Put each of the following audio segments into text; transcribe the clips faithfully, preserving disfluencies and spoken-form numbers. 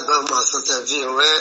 baa mahadsantahay v o a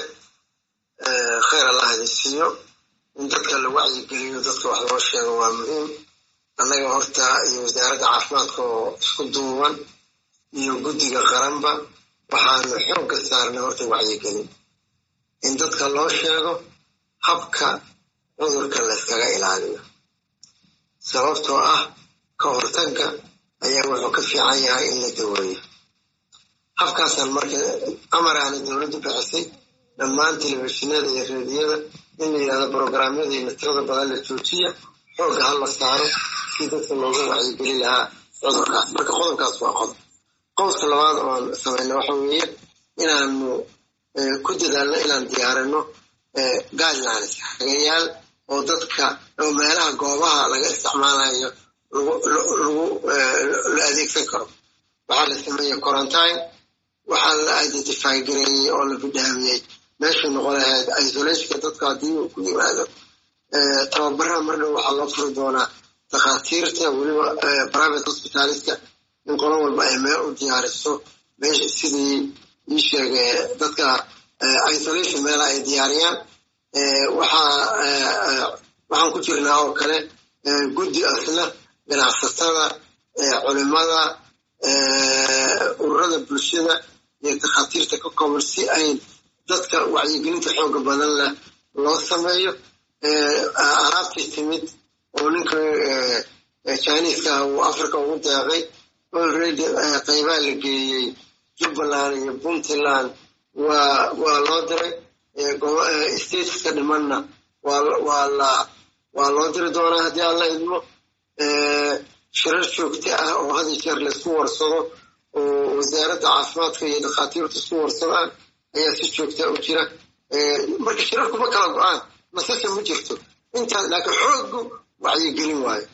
khayr allah idinsiiyo in dadka la wacyigeliyo dadka wax loo sheego waa muhiim annaga horta iyo wasaaradda caafimaadka oo isku duuban iyo guddiga qaranba waxaanu xoogga saarnay horta wacyigelin in dadka loo sheego habka cudurka la iskaga ilaaliyo sababtoo ah ka hortagga ayaa wuxuu ka fiican yahay in la daweeyo habkaasaan marka amaraana dowladdu bixisay dhammaan telefishinada iyo reediyada in la yidhahdo brograamyada iyo tirada badan la joojiya xoogga ha la saaro si dadka looga wacyigeli lahaa cudurkaas marka qodobkaas waa qodob qodobka labaad oon samayna waxa weeye inaanu ku dadaalno inaan diyaarino guidelines hagayaal oo dadka oo meelaha goobaha laga isticmaalayo lagu la adeegsan karo waxaa la sameeyey quarantine waxaa la identify gareeyey oo la bidhaamiyey meesha noqon lahayd isolationka dadka haddii uu ku yimaado tababaraha mardhow waxaa loo furi doonaa takhaatiirta weliba private hospitaliska in qolo walba ay meel u diyaariso meesha sidii ii sheegay dadka isolation meelaha ay diyaariyaan waxaa waxaan ku jirnaa oo kale guddi asna ganacsatada culimada ururada bulshada iyo takhaatiirta ka kooban si ay dadka wacyigelinta xooga badan leh loo sameeyo alaabtii timid oo ninka chineska uu africa ugu deeqay already qaybaa la geeyey jubbaland iyo puntland waa waa loo diray stateska dhimanna waa waa la waa loo diri doonaa haddii aan la idmo shirar joogto ah oo had iyo jeer laisku warsado oo wasaaradda caafimaadka iyo dhakhaatiirta isku warsadaan ayaa si joogta u jira marka shirarkuma kala go-aan nasasha ma jirto intaas laakiin xooggu wacyigelin waayo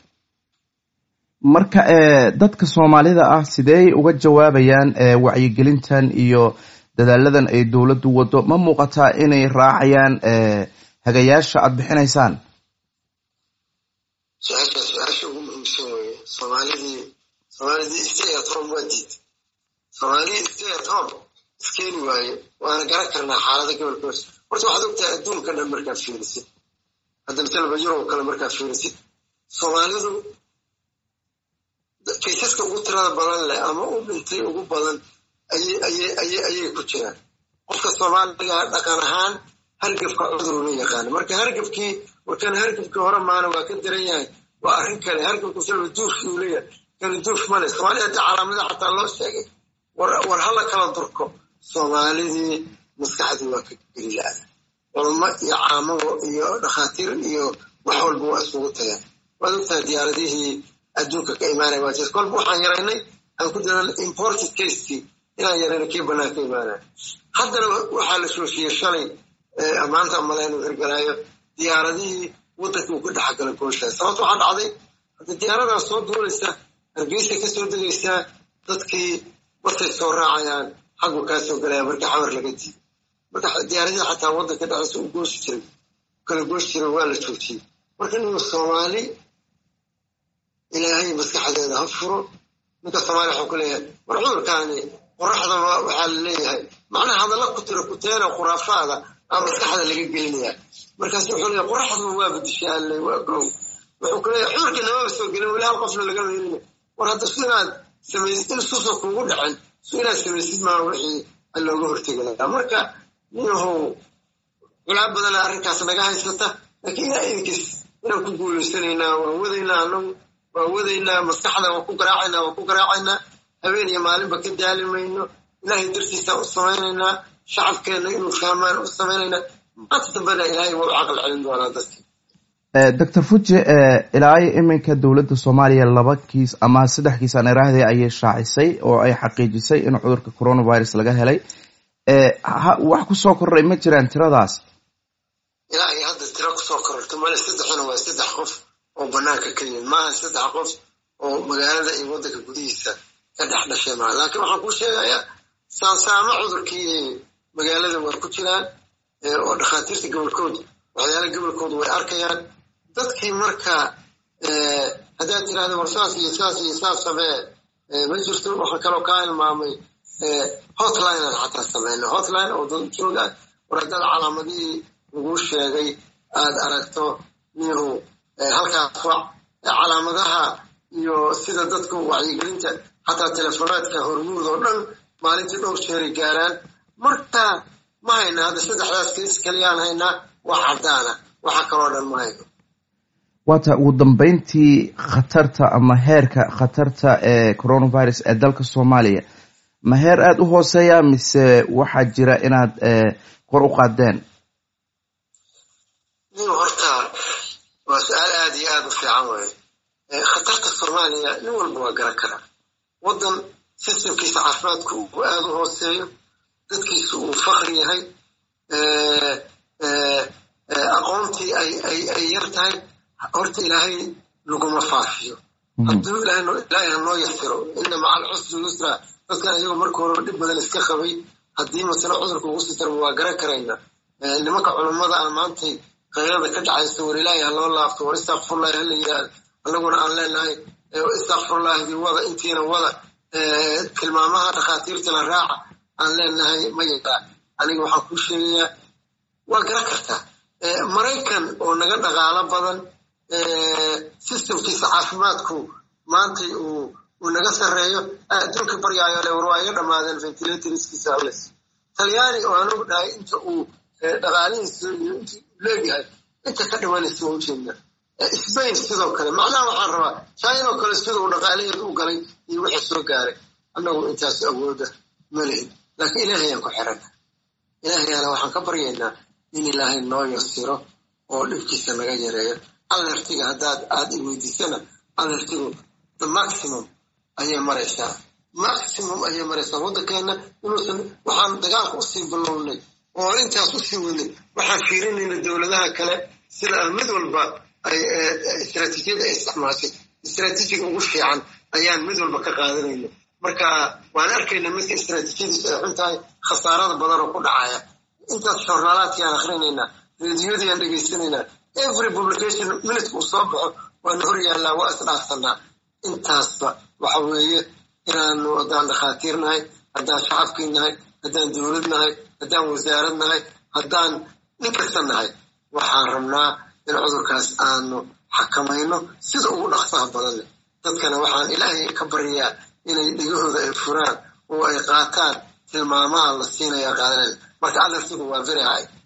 marka dadka soomaalida ah sidee uga jawaabayaan wacyigelintan iyo dadaaladan ay dowladdu wado ma muuqataa inay raacayaan hagayaasha aad bixinaysaan su-aasha su-aasha ugu muhiimsan weeye soomaalidii soomaalidii stay at home waa diid soomaalidii stay at home iskeeni waaye waana garan karnaa xaalada gobolkoos horta waxaad ogtahay adduunka dhan markaad fiirisid hadda masalaba yurub kale markaad fiirisid soomaalidu kaysaska ugu tirada badan leh ama u dhintay ugu badan ayay ayay ayay ayay ku jiraan qofka soomaaliga dhaqan ahaan hargabka cuduruna yaqaana marka hargabkii warkan hargabkii hore maana waa ka daran yahay waa arrin kale hargabku salba duufki uu leeyahay kala duuf male soomaalida hadda calaamada xataa loo sheegay war war hala kala durko soomaalidii maskaxdii waa ka geli la-ada culamo iyo caamado iyo dhakhaatiir iyo wax walba waa isugu tagaan waad ogtahay diyaaradihii adduunka ka imaanaya waa jees kolba waxaan yaraynay aan ku dadaalnay imported caseki inaan yarayna kii bannaan ka imaanaya haddana waxaa la shoofiyey shalay maanta amala inuu hirgalaayo diyaaradihii waddanka uu ka dhexgala gooshaas sababta waxaa dhacday hadda diyaaradaas soo duulaysa hargeysa ka soo degaysaa dadkii markay soo raacayaan xaggu kaa soo galaya markii xamar laga diiday marka diyaaradihii xataa waddanka dhexdiisa u gooshi jiray kala gooshi jiray waa la joojiyey marka inuu soomaali ilaahay maskaxdeeda ha furo ninka soomaaliya waxuu ku leeyahay war cudurkaani qoraxda waxaa la leeyahay macnaha hadalla ku tira kuteena khuraafaada aa maskaxda laga gelinaya markaasu wuxuu leeyahay qoraxdu waa badishay alle waa gow wuxuu ku leeyahay cudurka namaba soo gelin weli hal qofna laga weelina war hadda su inaad samaysid in suusa kuugu dhacin su inaad samaysid maa wixii looga hortegi lahaa marka ninahow culaa badana arrinkaas naga haysata laakiin ilaa idinkiis inaan ku guulaysanaynaa waan wadaynaa anagu waan wadaynaa maskaxda waan ku garaacaynaa waan ku garaacaynaa habeen iyo maalinba ka daali mayno ilaahay dartiisa u samaynaynaa shacabkeenna inuu fahmaan u samaynaynaa maanta dambena ilaahay waa u caqal celin doonaa dadkii doctor Fuji ilaa iminka dowladda Soomaaliya laba kiis ama saddex kiis aan iraahday ayay shaacisay oo ay xaqiijisay in cudurka coronavirus laga helay wax ku soo koray ma jiraan tiradaas ilaa ay hadda tiro ku soo korortay male saddexna waa saddex qof oo banaanka ka yimid maaha saddex qof oo magaalada iyo waddanka gudihiisa ka dhex dhashay maaha laakiin waxaan kuu sheegayaa saansaamo cudurkii magaalada waa ku jiraan oo dhakhaatiirta gobolkooda waxyaala gobolkooda way arkayaan dadkii marka haddaad tiraahda war saas iyo saas iyo saas samee ma jirto waxaa kaloo kaa ilmaamay hotline xataa sameeyno hotline oo dad jooga waradada calaamadii lagu sheegay aad aragto inuu halkaas wax calaamadaha iyo sida dadku wacyigelinta xataa telefonaadka hormuud oo dhan maalintii dhowr jeer gaaraan marka ma hayna hada saddexdaas kiis kaliyaan hayna wax cadaana waxa kaloo dhan ma hayno wata ugu dambeyntii khatarta ama heerka khatarta ee coronavirus ee dalka Soomaaliya ma heer aad u hooseeya mise waxa jira inaad kor u qaadeen nin horta waa su'aal aad iyo aad u fiican weey khatarta Soomaaliya nin walba waa garan kara wadan systemkiisa caafimaadku uu aad u hooseeyo dadkiisu uu faqri yahay aqoontii ay ay ay yartahay horta ilaahay laguma faafiyo hadduu ilaahay noo yasiro inna maca al-usri yusra dadkan iyagu markii hore dhib badan iska qabay haddii masala cudurka ugu sii darbo waa garan karayna nimanka culummada ah maantay qayrada ka dhacaysa war ilaahay ha loo laafto war istaghfirullah ha la yidhaahdo annaguna aan leenahay istaghfirullah dii wada intiina wada tilmaamaha dhakhaatiirta la raaca aan leenahay ma yaqaan aniga waxaan kuu sheegayaa waa garan kartaa maraykan oo naga dhaqaalo badan systemkiisa caafimaadku maanta uu uu naga sareeyo adduunka baryaayo le war waa iga dhamaadeen ventilatorskiisa hawles talyaani oo aanu dhahay inta uu dhaqaalihiisa iyo inta leeyahay inta ka dhawaanaysa oo jeedna Spain sidoo kale macnaha waxaan rabaa China oo kale sidoo dhaqaalihiisa u galay iyo wixii soo gaaray annagu intaas awooda ma leeyahay laakiin ilaahay aan ku xiran ilaahay waxaan ka baryaynaa in ilaahay noo yasiro oo dhibkiisa naga yareeyo alertiga haddaad aad i weydiisana alertigu the maximum ayay maraysaa maximum ayay maraysaa waddankeena inuusan waxaan dagaalka usii bilownay oo intaas usii weynay waxaan fiirinayna dowladaha kale sida mid walba ay istiraatiijiyada ay isticmaashay istiraatiijiga ugu fiican ayaan mid walba ka qaadanayna marka waan arkayna midka istiraatiijiyadiisa ay xun tahay khasaarada badan oo ku dhacaya intaas joornaalaadkii aan akhrinaynaa reediyadii aan dhegaysanaynaa every publication minute uu soo baxo waana hor yaallaa waa isdhaafsanaa intaasba waxa weeye inaanu haddaan dhakhaatiir nahay haddaan shacabkii nahay haddaan dowlad nahay haddaan wasaarad nahay haddaan nin kasta nahay waxaan rabnaa in cudurkaas aanu xakamayno sida ugu dhaqsaha badan leh dadkana waxaan ilaahay ka baryayaa inay dhegahooda ay furaan oo ay qaataan tilmaamaha la siinaya qaadanaya marka alertigu waa very high